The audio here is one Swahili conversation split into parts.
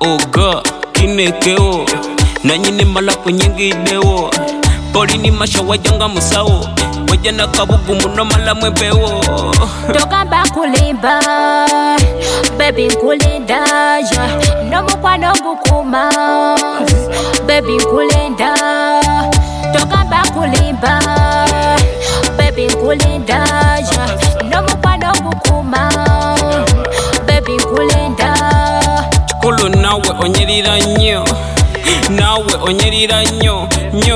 Oga kinekeo na nyine mala kunyingidewo poli ni mashawa janga musawo wajana kabugu muno mala mwebewo toka bakulimba baby nkulinda no mukwano gukuma baby nkulinda toka bakulimba baby nkulinda no mukwano gukuma baby nkulinda chikolo nawe onyerira nnyo nawe onyerira nnyo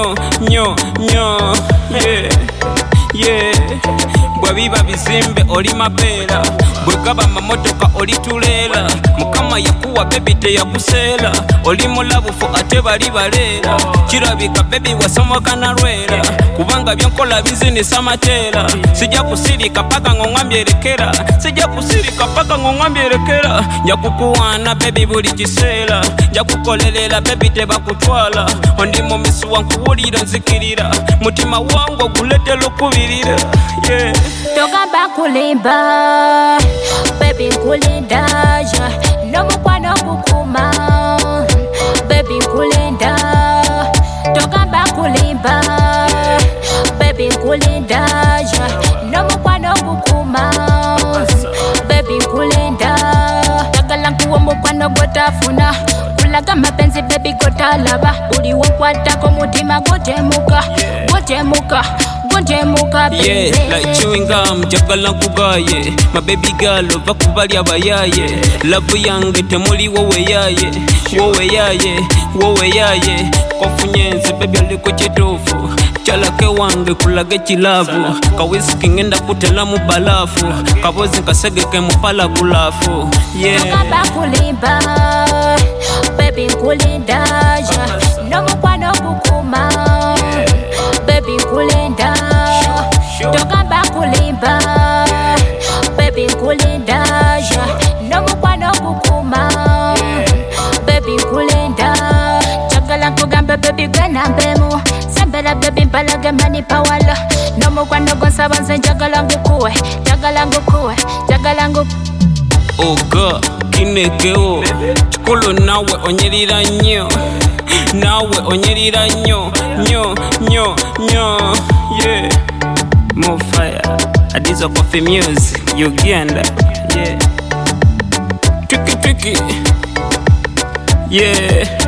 yeah bwabiba bizimbe oli mabeera bwegaba mamotoka oli tuleera mukama yakuwa bebi teyakuseera oli mulabufu ate bali baleera kirabika bebi wasomoka nalwera kubanga byenkola bizinisa mateera sijja kusirika paka ng'ongambyerekera sijja kusirika paka ng'ongambyerekera nja kukuwaana bebi buli kiseera nja kukolerera bebi tebakutwala ondi mu misuwa nkuwulira nzikirira mutima wangu oguletera okubirira yeah. toka bakulimba baby nkulinda no mukwano gukuma baby nkulinda toka bakulimba baby nkulinda no mukwano gukuma baby nkulinda tagala nkuwo mukwano gotafuna kulaga mapenzi baby gotalaba buli wokwatako mutima gotemuka yeah, like chewing gum, jagala kugaye my baby girl, vakubali abayaye love yange temuli wowe yaye kofunyenze baby aliko chitofu chalake wange kulage chilavu kawisiki ngenda kutela mu balafu kabozi kasegeke mupala kulafu yeah. toka bakulimba baby nkulinda no mukwano gukuma baby nkulinda toka bakulimba baby nkulinda no mukwano gukuma baby nkulinda chagala nkugamba baby gwenambemu sembera baby mpalage mani pawala no mukwano gonsaba nze njagala ngukuwe Oga kinekeo chikolo nawe onyerira nnyo yeah. More fire Adizo Coffee Music Uganda yeah. Tricky yeah.